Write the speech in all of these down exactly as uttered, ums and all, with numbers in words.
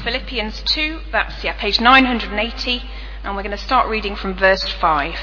Philippians two, that's yeah, page nine hundred eighty, and we're going to start reading from verse five.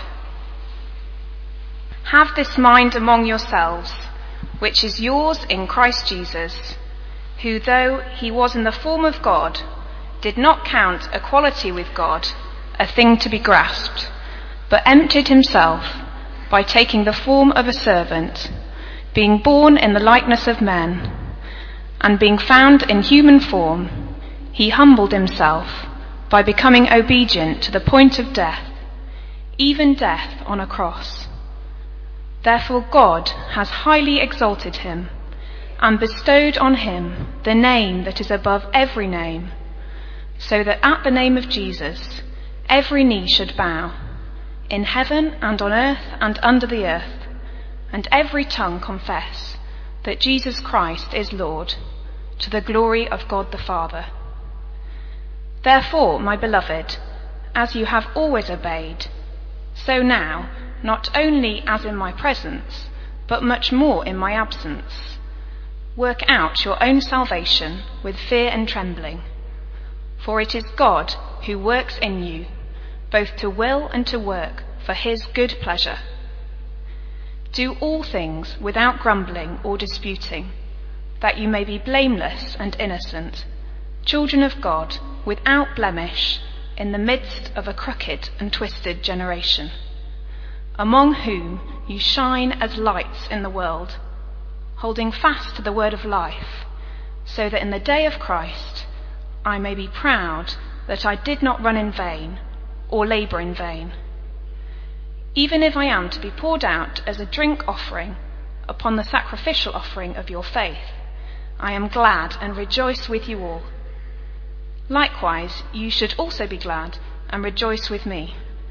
Have this mind among yourselves, which is yours in Christ Jesus, who, though he was in the form of God, did not count equality with God a thing to be grasped, but emptied himself by taking the form of a servant, being born in the likeness of men, and being found in human form, he humbled himself by becoming obedient to the point of death, even death on a cross. Therefore God has highly exalted him and bestowed on him the name that is above every name, so that at the name of Jesus every knee should bow, in heaven and on earth and under the earth, and every tongue confess that Jesus Christ is Lord, to the glory of God the Father. Therefore, my beloved, as you have always obeyed, so now, not only as in my presence, but much more in my absence, work out your own salvation with fear and trembling. For it is God who works in you, both to will and to work for his good pleasure. Do all things without grumbling or disputing, that you may be blameless and innocent, children of God, without blemish, in the midst of a crooked and twisted generation, among whom you shine as lights in the world, holding fast to the word of life, so that in the day of Christ I may be proud that I did not run in vain or labour in vain. Even if I am to be poured out as a drink offering upon the sacrificial offering of your faith, I am glad and rejoice with you all. Likewise, you should also be glad and rejoice with me.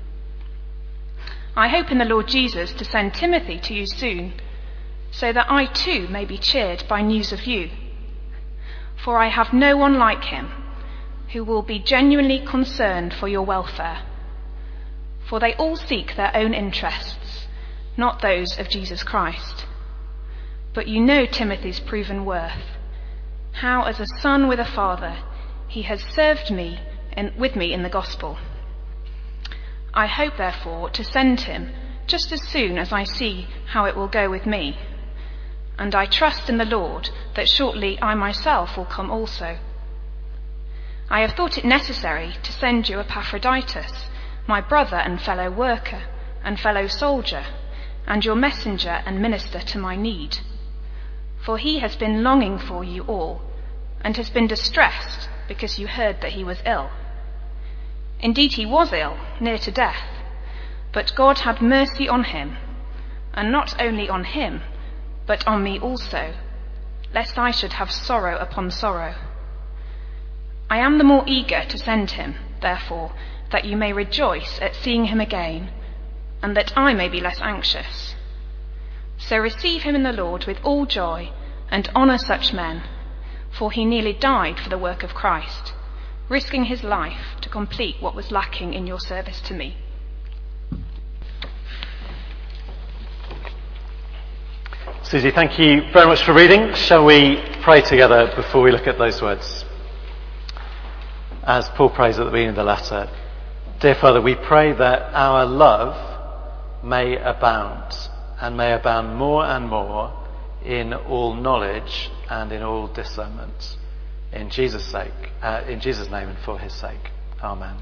I hope in the Lord Jesus to send Timothy to you soon, so that I too may be cheered by news of you. For I have no one like him, who will be genuinely concerned for your welfare. For they all seek their own interests, not those of Jesus Christ. But you know Timothy's proven worth, how as a son with a father he has served me in, with me in the gospel. I hope, therefore, to send him just as soon as I see how it will go with me. And I trust in the Lord that shortly I myself will come also. I have thought it necessary to send you Epaphroditus, my brother and fellow worker and fellow soldier, and your messenger and minister to my need. For he has been longing for you all, and has been distressed because you heard that he was ill. Indeed, he was ill, near to death, but God had mercy on him, and not only on him, but on me also, lest I should have sorrow upon sorrow. I am the more eager to send him, therefore, that you may rejoice at seeing him again, and that I may be less anxious. So receive him in the Lord with all joy, and honour such men, for he nearly died for the work of Christ, risking his life to complete what was lacking in your service to me. Susie, thank you very much for reading. Shall we pray together before we look at those words? As Paul prays at the beginning of the letter, dear Father, we pray that our love may abound, and may abound more and more in all knowledge and in all discernment. In Jesus' sake, uh, in Jesus' name and for his sake. Amen.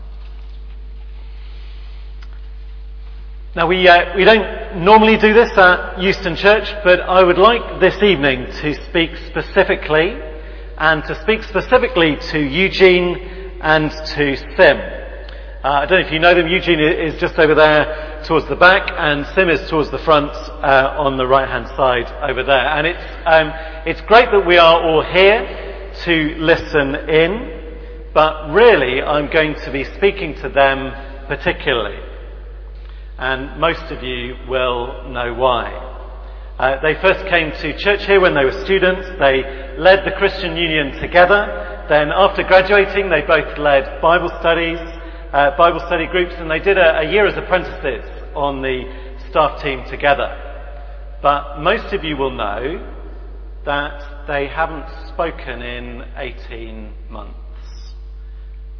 Now we uh, we don't normally do this at Euston Church, but I would like this evening to speak specifically, and to speak specifically to Eugene and to Sim. Uh, I don't know if you know them. Eugene is just over there towards the back, and Sim is towards the front uh, on the right-hand side over there. And it's um, it's great that we are all here to listen in, but really I'm going to be speaking to them particularly. And most of you will know why. Uh, they first came to church here when they were students. They led the Christian Union together. Then after graduating, they both led Bible studies, uh, Bible study groups, and they did a, a year as apprentices on the staff team together. But most of you will know that they haven't spoken in eighteen months.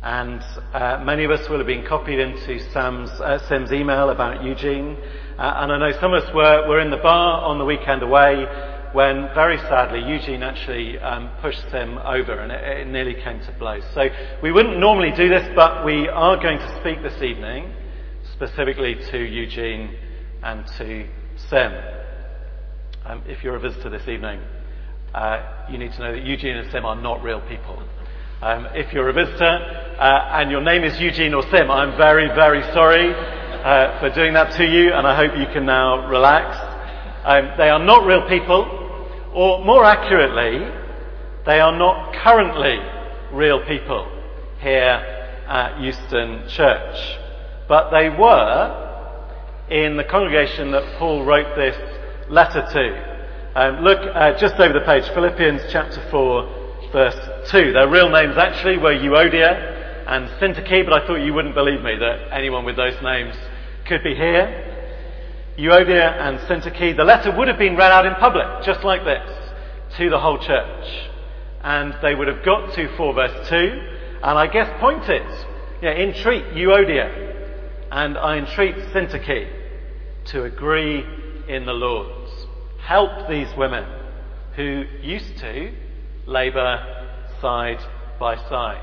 And uh, many of us will have been copied into Sam's, uh, Sim's email about Eugene. Uh, and I know some of us were, were in the bar on the weekend away when, very sadly, Eugene actually um, pushed Sim over and it, it nearly came to blows. So we wouldn't normally do this, but we are going to speak this evening specifically to Eugene and to Sim. Um, if you're a visitor this evening, uh, you need to know that Eugene and Sim are not real people. Um, if you're a visitor uh, and your name is Eugene or Sim, I'm very, very sorry uh, for doing that to you, and I hope you can now relax. Um, they are not real people, or more accurately, they are not currently real people here at Euston Church. But they were in the congregation that Paul wrote this letter to. Um, look uh, just over the page, Philippians chapter four, verse two. Their real names actually were Euodia and Syntyche, but I thought you wouldn't believe me that anyone with those names could be here. Euodia and Syntyche. The letter would have been read out in public, just like this, to the whole church. And they would have got to four verse two, and I guess pointed, yeah, entreat Euodia, and I entreat Syntyche to agree in the Lord. Help these women who used to labour side by side.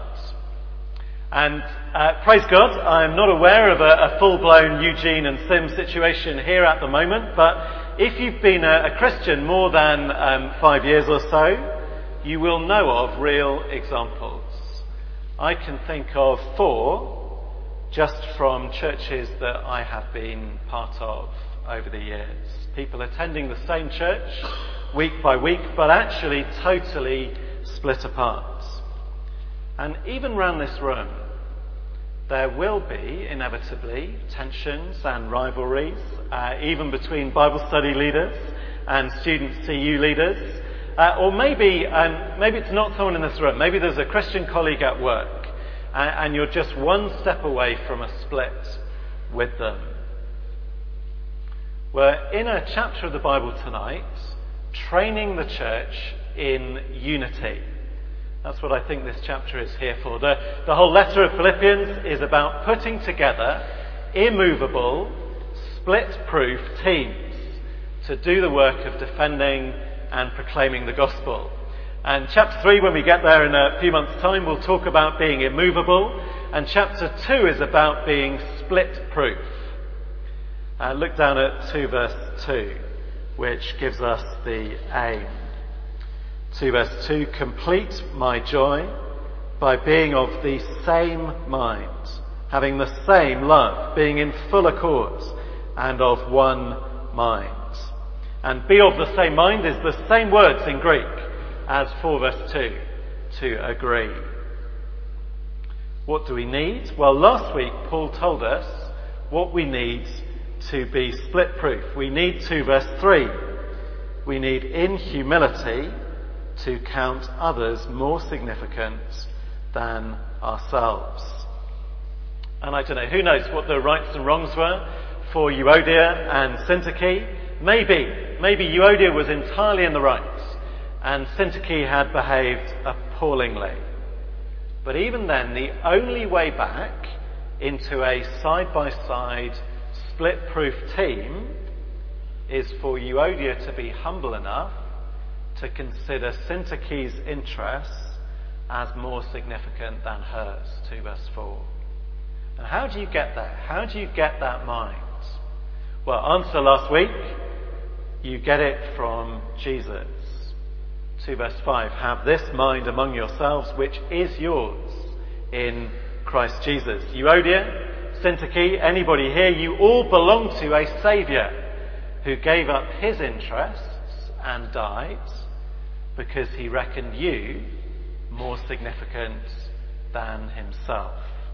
And uh, praise God, I'm not aware of a, a full-blown Eugene and Sim situation here at the moment, but if you've been a, a Christian more than um, five years or so, you will know of real examples. I can think of four just from churches that I have been part of over the years. People attending the same church week by week, but actually totally split apart. And even round this room, there will be inevitably tensions and rivalries, uh, even between Bible study leaders and student C U leaders. Uh, or maybe, um, maybe it's not someone in this room. Maybe there's a Christian colleague at work, and, and you're just one step away from a split with them. We're in a chapter of the Bible tonight, training the church in unity. That's what I think this chapter is here for. The, the whole letter of Philippians is about putting together immovable, split-proof teams to do the work of defending and proclaiming the gospel. And chapter three, when we get there in a few months' time, we'll talk about being immovable. And chapter two is about being split-proof. Uh, look down at two verse two, which gives us the aim. two verse two, complete my joy by being of the same mind, having the same love, being in full accord and of one mind. And be of the same mind is the same words in Greek as four verse two, to agree. What do we need? Well, last week Paul told us what we need to be split proof. We need two verse three. We need in humility to count others more significant than ourselves. And I don't know, who knows what the rights and wrongs were for Euodia and Syntyche? Maybe, maybe Euodia was entirely in the right and Syntyche had behaved appallingly. But even then, the only way back into a side-by-side split-proof team is for Euodia to be humble enough to consider Syntyche's interests as more significant than hers, two verse four. And how do you get there? How do you get that mind? Well, answer last week, you get it from Jesus. two verse five, have this mind among yourselves which is yours in Christ Jesus. Euodia, Syntyche, anybody here, you all belong to a Saviour who gave up his interests and died because he reckoned you more significant than himself.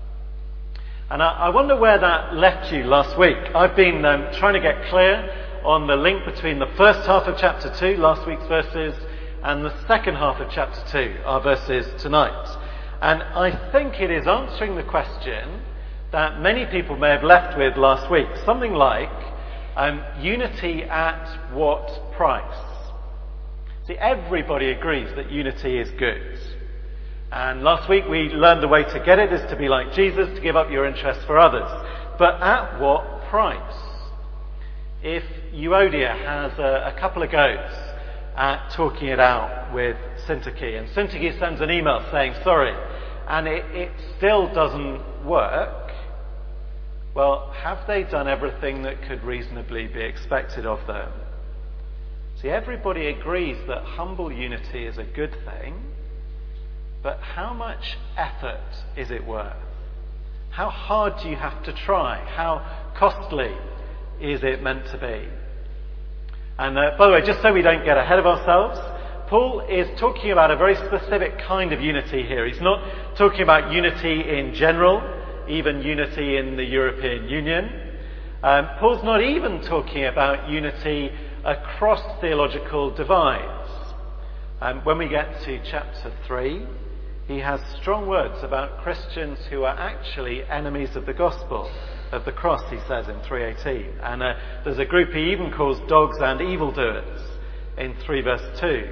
And I, I wonder where that left you last week. I've been um, trying to get clear on the link between the first half of chapter two, last week's verses, and the second half of chapter two, our verses tonight. And I think it is answering the question that many people may have left with last week. Something like, um, unity at what price? See, everybody agrees that unity is good. And last week we learned the way to get it is to be like Jesus, to give up your interests for others. But at what price? If Euodia has a, a couple of goes at talking it out with Syntyche, and Syntyche sends an email saying sorry, and it, it still doesn't work, well, have they done everything that could reasonably be expected of them? See, everybody agrees that humble unity is a good thing, but how much effort is it worth? How hard do you have to try? How costly is it meant to be? And uh, by the way, just so we don't get ahead of ourselves, Paul is talking about a very specific kind of unity here. He's not talking about unity in general, even unity in the European Union. Um, Paul's not even talking about unity across theological divides. Um, when we get to chapter three, he has strong words about Christians who are actually enemies of the gospel, of the cross, he says in three eighteen. And uh, there's a group he even calls dogs and evildoers in three verse two.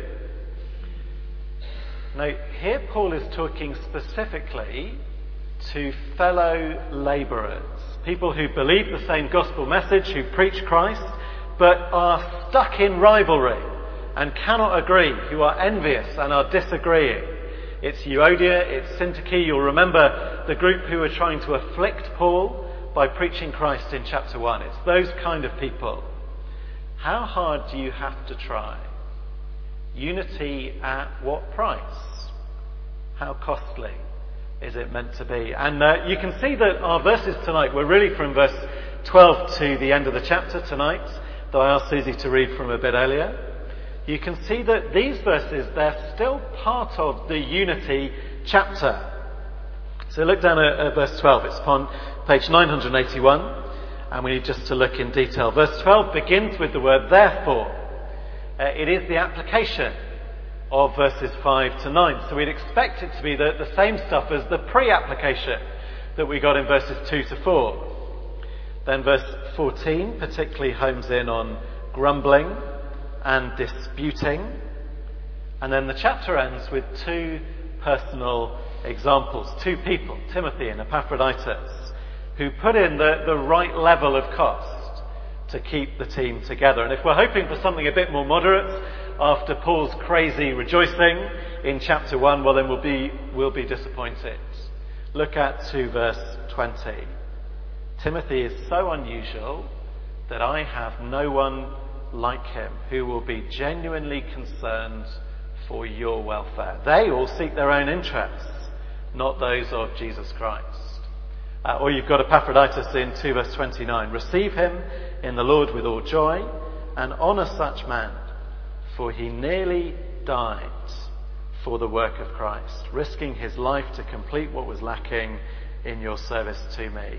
Now, here Paul is talking specifically to fellow labourers, people who believe the same gospel message, who preach Christ, but are stuck in rivalry and cannot agree, who are envious and are disagreeing. It's Euodia, it's Syntyche. You'll remember the group who were trying to afflict Paul by preaching Christ in chapter one. It's those kind of people. How hard do you have to try? Unity at what price? How costly is it meant to be? And uh, you can see that our verses tonight were really from verse twelve to the end of the chapter tonight, though I asked Susie to read from a bit earlier. You can see that these verses, they're still part of the unity chapter. So look down at, at verse twelve. It's upon page nine hundred eighty-one, and we need just to look in detail. Verse twelve begins with the word therefore. Uh, it is the application of verses five to nine. So we'd expect it to be the, the same stuff as the pre-application that we got in verses two to four. Then verse fourteen particularly homes in on grumbling and disputing. And then the chapter ends with two personal examples, two people, Timothy and Epaphroditus, who put in the, the right level of cost to keep the team together. And if we're hoping for something a bit more moderate after Paul's crazy rejoicing in chapter one, well then we'll be, we'll be disappointed. Look at to verse twenty. Timothy is so unusual that I have no one like him who will be genuinely concerned for your welfare. They all seek their own interests, not those of Jesus Christ. Uh, or you've got Epaphroditus in two verse twenty-nine. Receive him in the Lord with all joy and honour such man, for he nearly died for the work of Christ, risking his life to complete what was lacking in your service to me.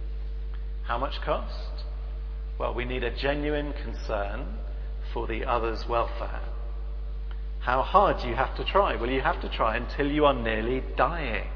How much cost? Well, we need a genuine concern for the other's welfare. How hard do you have to try? Well, you have to try until you are nearly dying.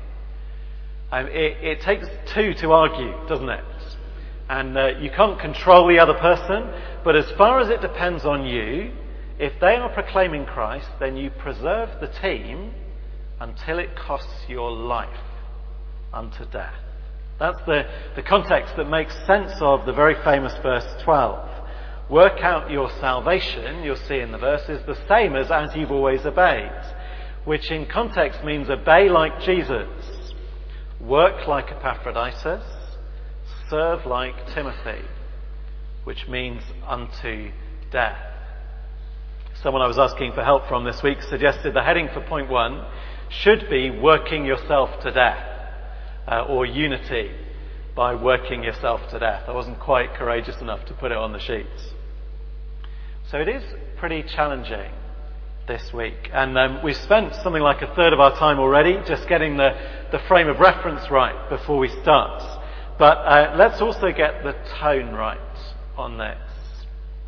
Um, it, it takes two to argue, doesn't it? And uh, you can't control the other person, but as far as it depends on you, if they are proclaiming Christ, then you preserve the team until it costs your life unto death. That's the, the context that makes sense of the very famous verse twelve. Work out your salvation, you'll see in the verse, is the same as as you've always obeyed, which in context means obey like Jesus, work like Epaphroditus, serve like Timothy, which means unto death. Someone I was asking for help from this week suggested the heading for point one should be working yourself to death. Uh, or unity by working yourself to death. I wasn't quite courageous enough to put it on the sheets. So it is pretty challenging this week. And um, we've spent something like a third of our time already just getting the, the frame of reference right before we start. But uh, let's also get the tone right on this.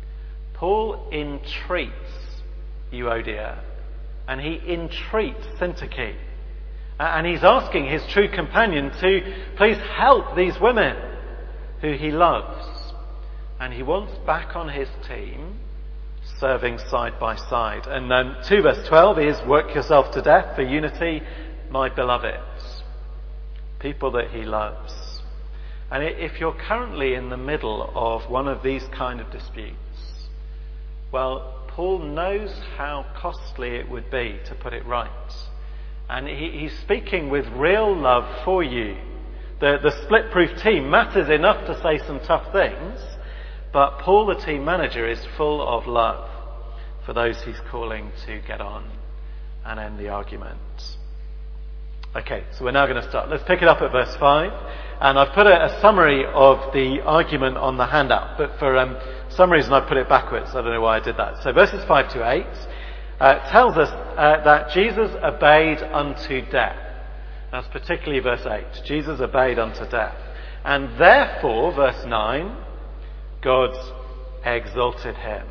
Paul entreats Euodia and he entreats Syntyche. And he's asking his true companion to please help these women who he loves. And he wants back on his team, serving side by side. And um, two verse twelve is work yourself to death for unity. my beloveds, people that he loves. And if you're currently in the middle of one of these kind of disputes, well, Paul knows how costly it would be to put it right. And he, he's speaking with real love for you. The, the split-proof team matters enough to say some tough things, but Paul, the team manager, is full of love for those he's calling to get on and end the argument. Okay, so we're now going to start. Let's pick it up at verse five. And I've put a, a summary of the argument on the handout, but for um, some reason I put it backwards. I don't know why I did that. So verses five to eight uh, tells us uh, that Jesus obeyed unto death. That's particularly verse eight. Jesus obeyed unto death. And therefore, verse nine, God exalted him.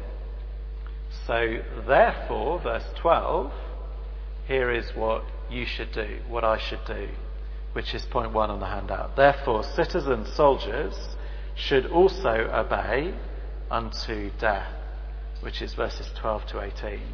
So therefore, verse twelve, here is what you should do, what I should do, which is point one on the handout. Therefore, citizen soldiers should also obey unto death, which is verses twelve to eighteen.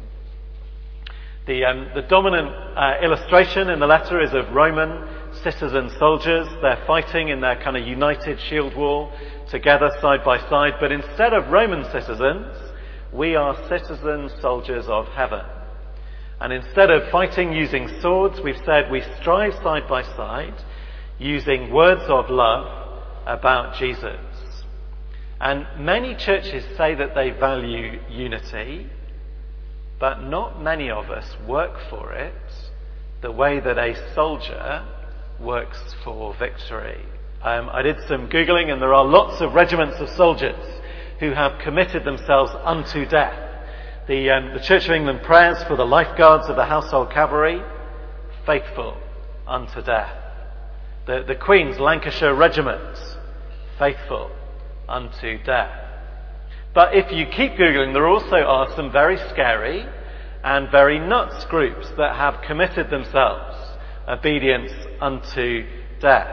The, um, the dominant uh, illustration in the letter is of Roman citizen soldiers. They're fighting in their kind of united shield wall together side by side. But instead of Roman citizens, we are citizen soldiers of heaven. And instead of fighting using swords, we've said we strive side by side using words of love about Jesus. And many churches say that they value unity, but not many of us work for it the way that a soldier works for victory. Um, I did some Googling, and there are lots of regiments of soldiers who have committed themselves unto death. The, um, the Church of England prayers for the lifeguards of the Household Cavalry, faithful unto death. The, the Queen's Lancashire Regiment, faithful unto death. But if you keep Googling, there also are some very scary and very nuts groups that have committed themselves obedience unto death.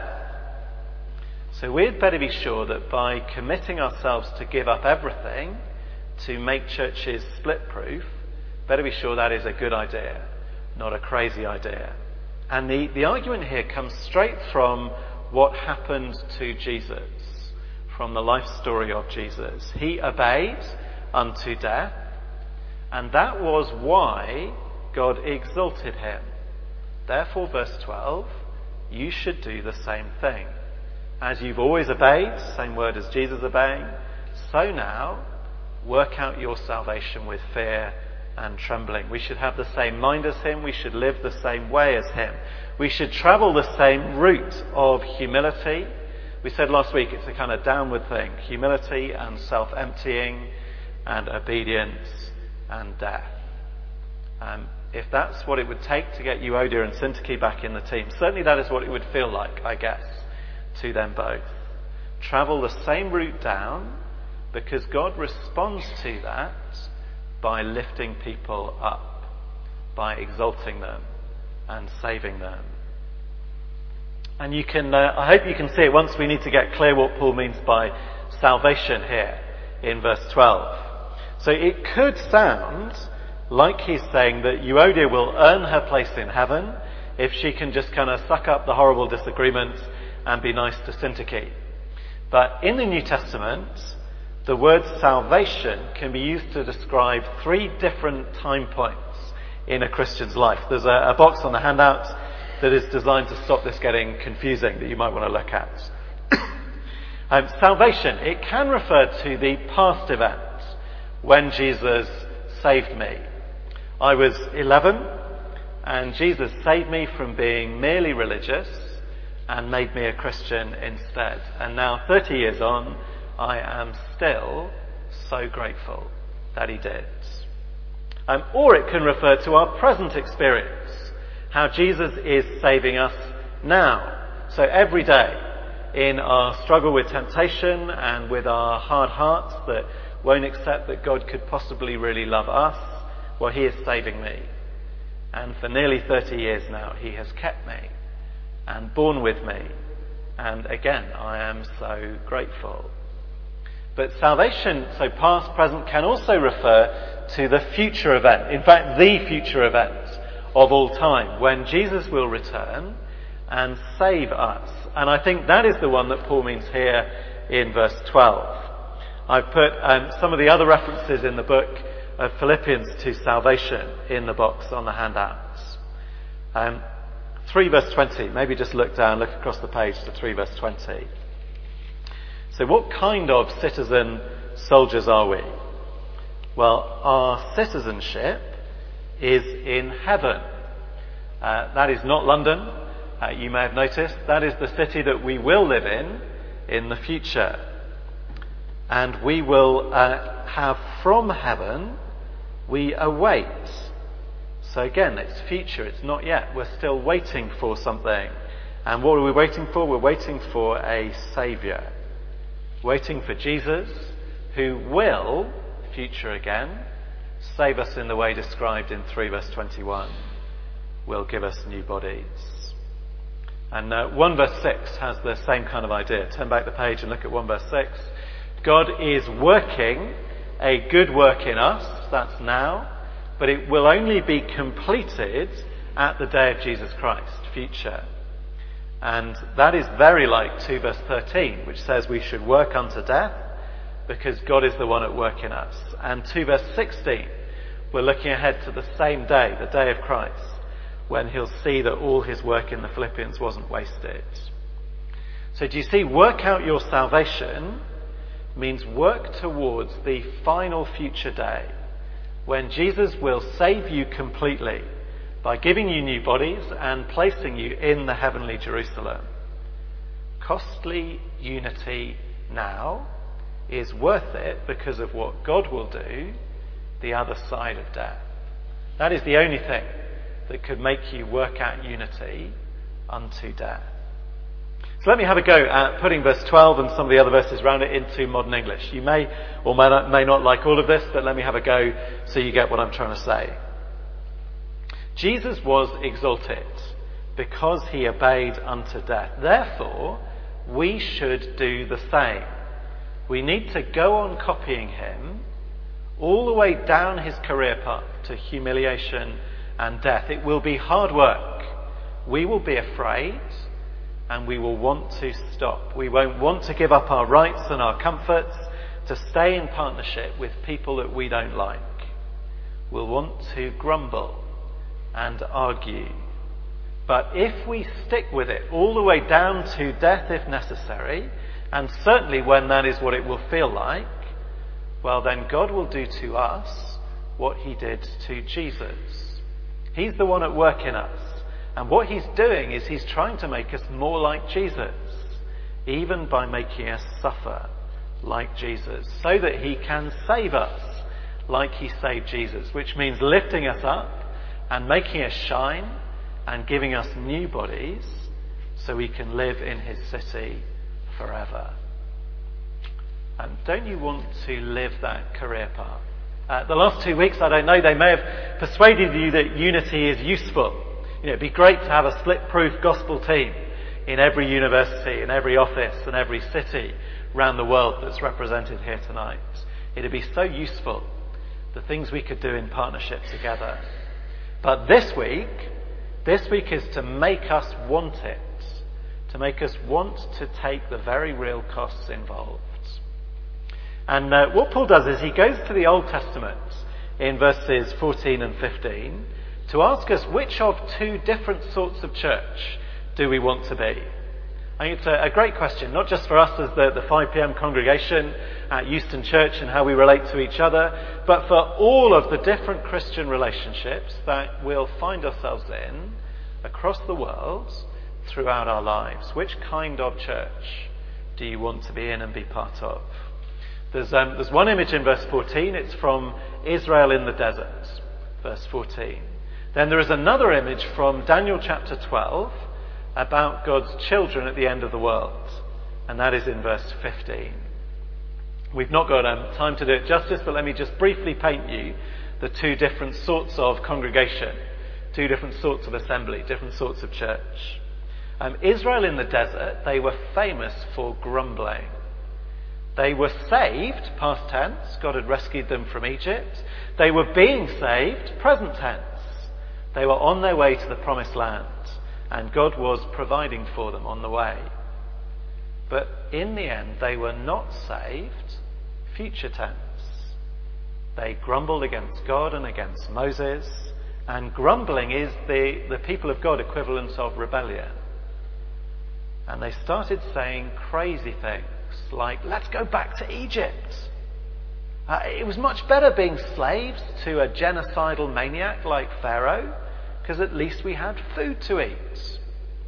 So we'd better be sure that by committing ourselves to give up everything to make churches split-proof, better be sure that is a good idea, not a crazy idea. And the, the argument here comes straight from what happened to Jesus, from the life story of Jesus. He obeyed unto death, and that was why God exalted him. Therefore, verse twelve, you should do the same thing. As you've always obeyed, same word as Jesus obeying, so now work out your salvation with fear and trembling. We should have the same mind as him. We should live the same way as him. We should travel the same route of humility. We said last week it's a kind of downward thing. Humility and self-emptying and obedience and death. Um, if that's what it would take to get Euodia and Syntyche back in the team, certainly that is what it would feel like, I guess, to them both. Travel the same route down, because God responds to that by lifting people up, by exalting them and saving them. And you can, uh, I hope you can see it once we need to get clear what Paul means by salvation here in verse twelve. So it could sound like he's saying that Euodia will earn her place in heaven if she can just kind of suck up the horrible disagreements and be nice to Syntyche. But in the New Testament, the word salvation can be used to describe three different time points in a Christian's life. There's a, a box on the handout that is designed to stop this getting confusing that you might want to look at. um, salvation, it can refer to the past event when Jesus saved me. I was eleven and Jesus saved me from being merely religious and made me a Christian instead. And now thirty years on, I am still so grateful that he did. Um, or it can refer to our present experience, how Jesus is saving us now. So every day in our struggle with temptation and with our hard hearts that won't accept that God could possibly really love us, well, he is saving me. And for nearly thirty years now, he has kept me and borne with me. And again, I am so grateful. But salvation, so past, present, can also refer to the future event. In fact, the future event of all time, when Jesus will return and save us. And I think that is the one that Paul means here in verse twelve. I've put um, some of the other references in the book of Philippians to salvation in the box on the handouts. Um, three verse twenty, maybe just look down, look across the page to three verse twenty. So what kind of citizen soldiers are we? Well, our citizenship is in heaven. Uh, that is not London, uh, you may have noticed. That is the city that we will live in in the future. And we will uh, have from heaven, we await. So again, it's future, it's not yet. We're still waiting for something. And what are we waiting for? We're waiting for a saviour. Waiting for Jesus, who will, future again, save us in the way described in three verse twenty-one. Will give us new bodies. And uh, one verse six has the same kind of idea. Turn back the page and look at one verse six. God is working a good work in us, that's now, but it will only be completed at the day of Jesus Christ, future. And that is very like two verse thirteen, which says we should work unto death because God is the one at work in us. And two verse sixteen, we're looking ahead to the same day, the day of Christ, when he'll see that all his work in the Philippians wasn't wasted. So do you see, work out your salvation means work towards the final future day when Jesus will save you completely by giving you new bodies and placing you in the heavenly Jerusalem. Costly unity now is worth it because of what God will do the other side of death. That is the only thing that could make you work out unity unto death. So let me have a go at putting verse twelve and some of the other verses around it into modern English. You may or may not, may not like all of this, but let me have a go so you get what I'm trying to say. Jesus was exalted because he obeyed unto death. Therefore, we should do the same. We need to go on copying him all the way down his career path to humiliation and death. It will be hard work. We will be afraid and we will want to stop. We won't want to give up our rights and our comforts to stay in partnership with people that we don't like. We'll want to grumble and argue. But if we stick with it all the way down to death if necessary, and certainly when that is what it will feel like, well then God will do to us what he did to Jesus. He's the one at work in us. And what he's doing is he's trying to make us more like Jesus, even by making us suffer like Jesus, so that he can save us like he saved Jesus, which means lifting us up and making us shine and giving us new bodies so we can live in his city forever. And don't you want to live that career path? Uh, the last two weeks, I don't know, they may have persuaded you that unity is useful. You know, it'd be great to have a split-proof gospel team in every university, in every office and every city around the world that's represented here tonight. It'd be so useful, the things we could do in partnership together. But this week, this week is to make us want it, to make us want to take the very real costs involved. And uh, what Paul does is he goes to the Old Testament in verses fourteen and fifteen to ask us which of two different sorts of church do we want to be. I think it's a, a great question, not just for us as the, the five p.m. congregation at Euston Church and how we relate to each other, but for all of the different Christian relationships that we'll find ourselves in across the world throughout our lives. Which kind of church do you want to be in and be part of? There's, um, there's one image in verse fourteen. It's from Israel in the desert, verse fourteen. Then there is another image from Daniel chapter twelve about God's children at the end of the world, and that is in verse fifteen. We've not got um, time to do it justice, but let me just briefly paint you the two different sorts of congregation, two different sorts of assembly, different sorts of church. Um, Israel in the desert, they were famous for grumbling. They were saved, past tense. God had rescued them from Egypt. They were being saved, present tense. They were on their way to the promised land, and God was providing for them on the way. But in the end, they were not saved, future tense. They grumbled against God and against Moses, and grumbling is the, the people of God equivalent of rebellion. And they started saying crazy things like, let's go back to Egypt. Uh, it was much better being slaves to a genocidal maniac like Pharaoh, because at least we had food to eat.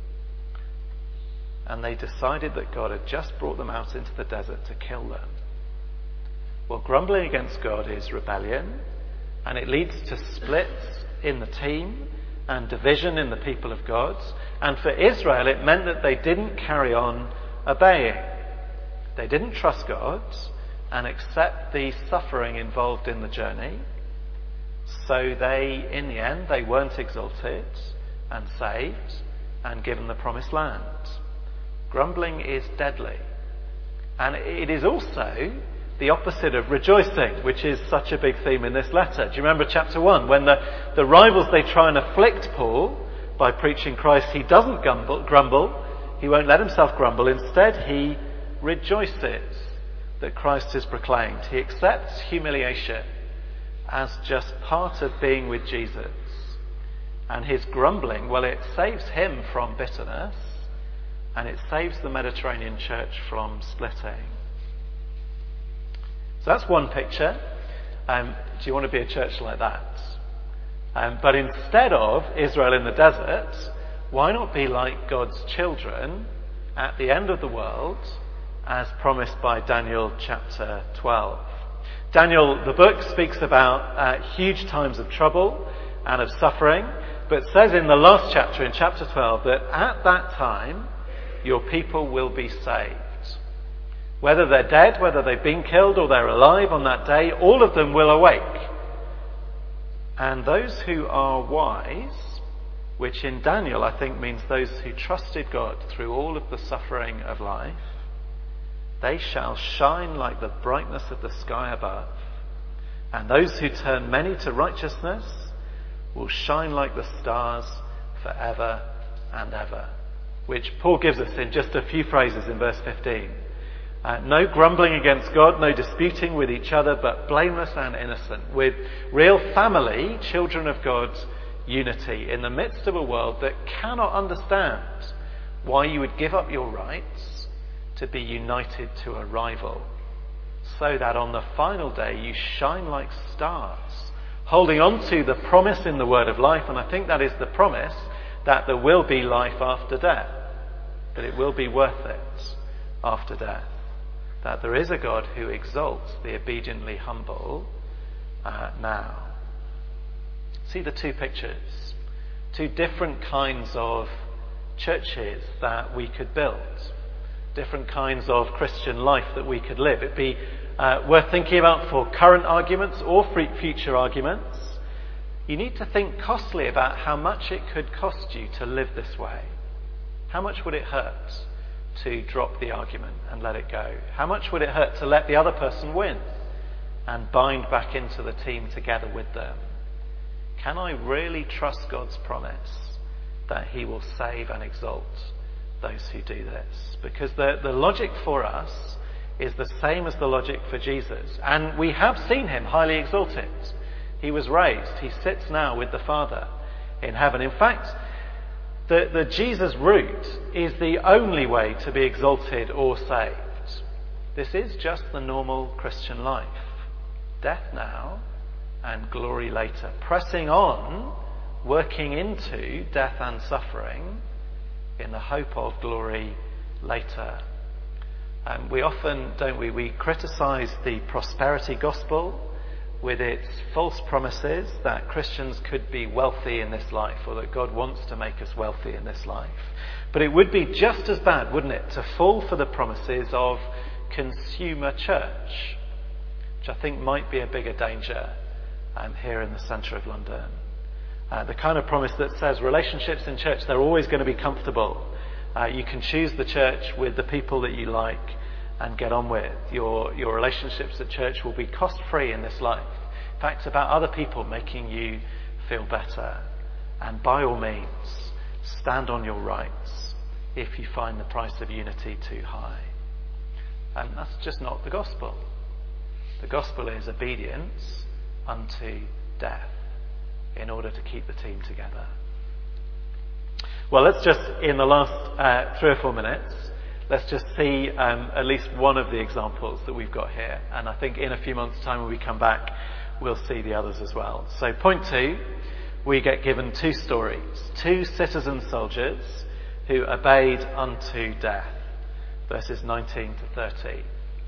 And they decided that God had just brought them out into the desert to kill them. Well, grumbling against God is rebellion, and it leads to splits in the team and division in the people of God. And for Israel, it meant that they didn't carry on obeying. They didn't trust God and accept the suffering involved in the journey. So they, in the end, they weren't exalted and saved and given the promised land. Grumbling is deadly. And it is also the opposite of rejoicing, which is such a big theme in this letter. Do you remember chapter one, when the, the rivals, they try and afflict Paul by preaching Christ? He doesn't grumble, grumble. He won't let himself grumble. Instead, he rejoices that Christ is proclaimed. He accepts humiliation as just part of being with Jesus. And his grumbling, well, it saves him from bitterness, and it saves the Mediterranean church from splitting. So that's one picture. Um, do you want to be a church like that? Um, but instead of Israel in the desert, why not be like God's children at the end of the world, as promised by Daniel chapter twelve? Daniel, the book, speaks about uh, huge times of trouble and of suffering, but says in the last chapter, in chapter twelve, that at that time, your people will be saved. Whether they're dead, whether they've been killed, or they're alive on that day, all of them will awake. And those who are wise, which in Daniel I think means those who trusted God through all of the suffering of life, they shall shine like the brightness of the sky above. And those who turn many to righteousness will shine like the stars forever and ever. Which Paul gives us in just a few phrases in verse fifteen. Uh, no grumbling against God, no disputing with each other, but blameless and innocent, with real family, children of God's unity in the midst of a world that cannot understand why you would give up your rights to be united to a rival, so that on the final day you shine like stars, holding on to the promise in the word of life. And I think that is the promise that there will be life after death, that it will be worth it after death, that there is a God who exalts the obediently humble uh, now. See the two pictures, two different kinds of churches that we could build, different kinds of Christian life that we could live. It'd be uh, worth thinking about for current arguments or for future arguments. You need to think costly about how much it could cost you to live this way. How much would it hurt to drop the argument and let it go? How much would it hurt to let the other person win and bind back into the team together with them? Can I really trust God's promise that he will save and exalt those who do this? Because the, the logic for us is the same as the logic for Jesus. And we have seen him highly exalted. He was raised. He sits now with the Father in heaven. In fact, The, the Jesus route is the only way to be exalted or saved. This is just the normal Christian life. Death now and glory later. Pressing on, working into death and suffering in the hope of glory later. And we often, don't we, we criticize the prosperity gospel with its false promises that Christians could be wealthy in this life, or that God wants to make us wealthy in this life. But it would be just as bad, wouldn't it, to fall for the promises of consumer church, which I think might be a bigger danger um, here in the centre of London. Uh, the kind of promise that says relationships in church, they're always going to be comfortable. Uh, you can choose the church with the people that you like and get on with. Your, your relationships at church will be cost-free in this life. In fact, it's about other people making you feel better. And by all means, stand on your rights if you find the price of unity too high. And that's just not the gospel. The gospel is obedience unto death in order to keep the team together. Well, let's just, in the last uh, three or four minutes, let's just see um, at least one of the examples that we've got here. And I think in a few months' time when we come back, we'll see the others as well. So point two, we get given two stories. Two citizen soldiers who obeyed unto death. Verses nineteen to thirty.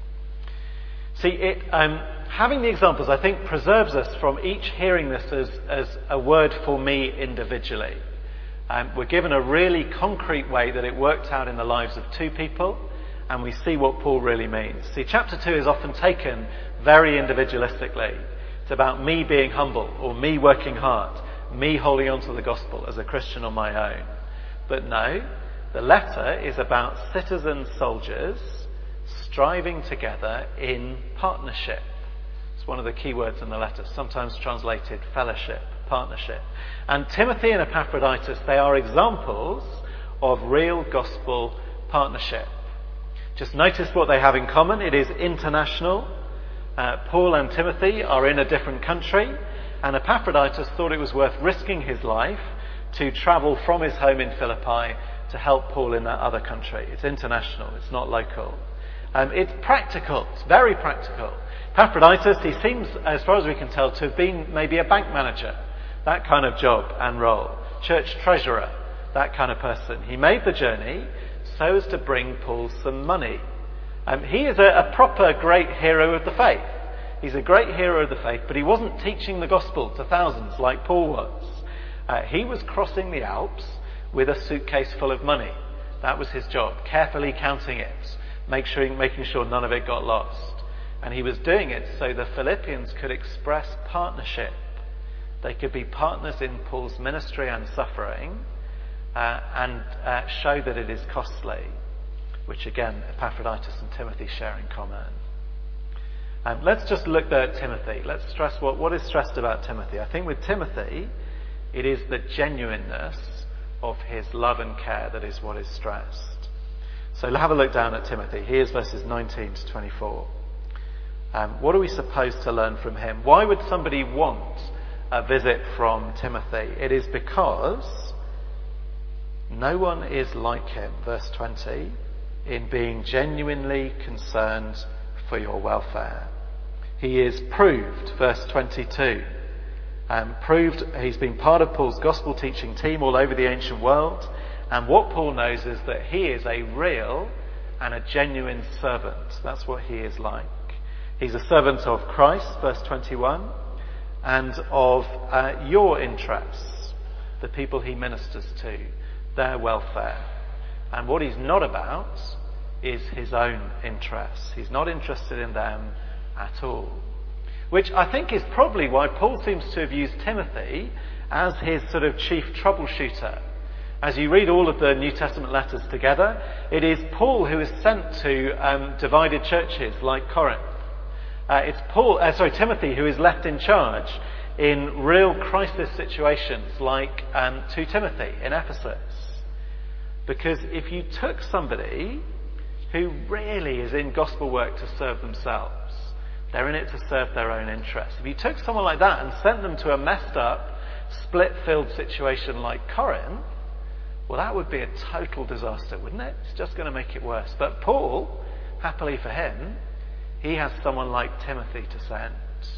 See, it, um, having the examples, I think, preserves us from each hearing this as, as a word for me individually. Um, we're given a really concrete way that it worked out in the lives of two people, and we see what Paul really means. See, chapter two is often taken very individualistically. It's about me being humble, or me working hard, me holding on to the gospel as a Christian on my own. But no, the letter is about citizen soldiers striving together in partnership. It's one of the key words in the letter, sometimes translated fellowship, partnership. And Timothy and Epaphroditus, they are examples of real gospel partnership. Just notice what they have in common. It is international. Uh, Paul and Timothy are in a different country, and Epaphroditus thought it was worth risking his life to travel from his home in Philippi to help Paul in that other country. It's international, it's not local. Um, it's practical, it's very practical. Epaphroditus, he seems, as far as we can tell, to have been maybe a bank manager, that kind of job and role. Church treasurer, that kind of person. He made the journey so as to bring Paul some money. Um, he is a, a proper great hero of the faith. He's a great hero of the faith, but he wasn't teaching the gospel to thousands like Paul was. Uh, he was crossing the Alps with a suitcase full of money. That was his job, carefully counting it, make sure, making sure none of it got lost. And he was doing it so the Philippians could express partnership. They could be partners in Paul's ministry and suffering, uh, and uh, show that it is costly, which again Epaphroditus and Timothy share in common. Um, let's just look there at Timothy. Let's stress what, what is stressed about Timothy. I think with Timothy, it is the genuineness of his love and care that is what is stressed. So have a look down at Timothy. Here's verses nineteen to twenty-four. Um, what are we supposed to learn from him? Why would somebody want a visit from Timothy? It is because no one is like him, verse twenty, in being genuinely concerned for your welfare. He is proved, verse twenty-two. Um, proved, he's been part of Paul's gospel teaching team all over the ancient world. And what Paul knows is that he is a real and a genuine servant. That's what he is like. He's a servant of Christ, verse twenty-one, and of uh, your interests, the people he ministers to, their welfare. And what he's not about is his own interests. He's not interested in them at all. Which I think is probably why Paul seems to have used Timothy as his sort of chief troubleshooter. As you read all of the New Testament letters together, it is Paul who is sent to um, divided churches like Corinth. Uh, it's Paul, uh, sorry, Timothy who is left in charge in real crisis situations like um, to Timothy in Ephesus. Because if you took somebody who really is in gospel work to serve themselves, they're in it to serve their own interests. If you took someone like that and sent them to a messed up, split-filled situation like Corinth, well, that would be a total disaster, wouldn't it? It's just going to make it worse. But Paul, happily for him, he has someone like Timothy to send.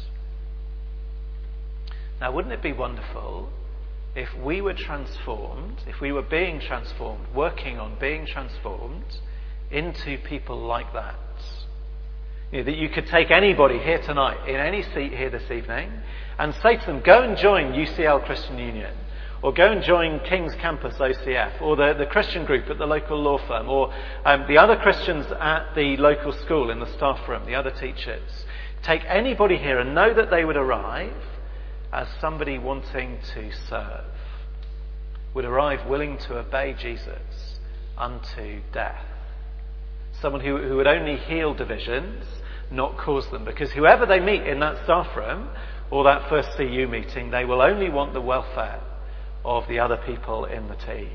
Now, wouldn't it be wonderful if we were transformed, if we were being transformed, working on being transformed into people like that? You know, that you could take anybody here tonight, in any seat here this evening, and say to them, go and join U C L Christian Union, or go and join King's Campus O C F, or the, the Christian group at the local law firm, or um, the other Christians at the local school in the staff room, the other teachers. Take anybody here and know that they would arrive as somebody wanting to serve, would arrive willing to obey Jesus unto death. Someone who, who would only heal divisions, not cause them. Because whoever they meet in that staff room or that first C U meeting, they will only want the welfare of the other people in the team.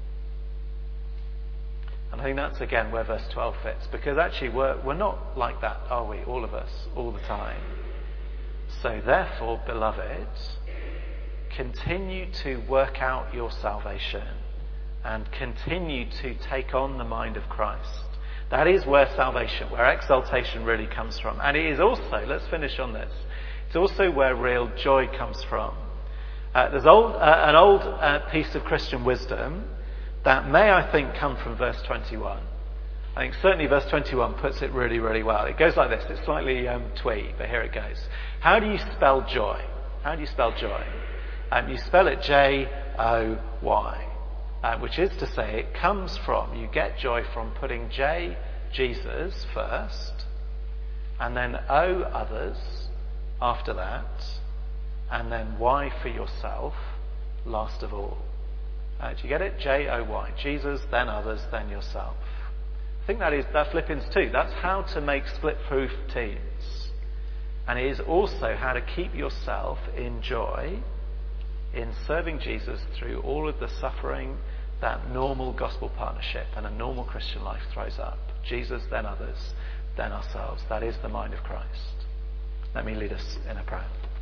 And I think that's again where verse twelve fits, because actually we're, we're not like that, are we, all of us, all the time. So therefore, beloved, continue to work out your salvation and continue to take on the mind of Christ. That is where salvation, where exaltation really comes from. And it is also, let's finish on this, it's also where real joy comes from. Uh, there's old, uh, an old uh, piece of Christian wisdom that may, I think, come from verse twenty-one. I think certainly verse twenty-one puts it really, really well. It goes like this. It's slightly um, twee, but here it goes. How do you spell joy? How do you spell joy? Um, you spell it J O Y. Uh, which is to say, it comes from, you get joy from putting J, Jesus, first, and then O, others, after that, and then Y for yourself, last of all. Uh, do you get it? J O Y. Jesus, then others, then yourself. I think that is, that Philippians two. That's how to make split-proof teams. And it is also how to keep yourself in joy in serving Jesus through all of the suffering that normal gospel partnership and a normal Christian life throws up. Jesus, then others, then ourselves. That is the mind of Christ. Let me lead us in a prayer.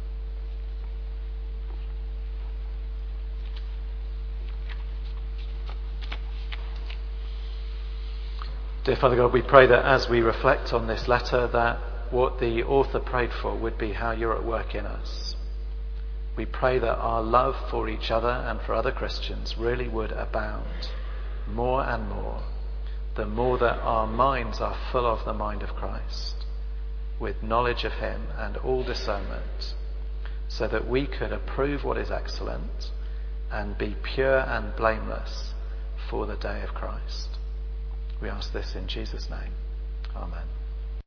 Dear Father God, we pray that as we reflect on this letter, that what the author prayed for would be how you're at work in us. We pray that our love for each other and for other Christians really would abound more and more, the more that our minds are full of the mind of Christ, with knowledge of him and all discernment, so that we could approve what is excellent and be pure and blameless for the day of Christ. We ask this in Jesus' name.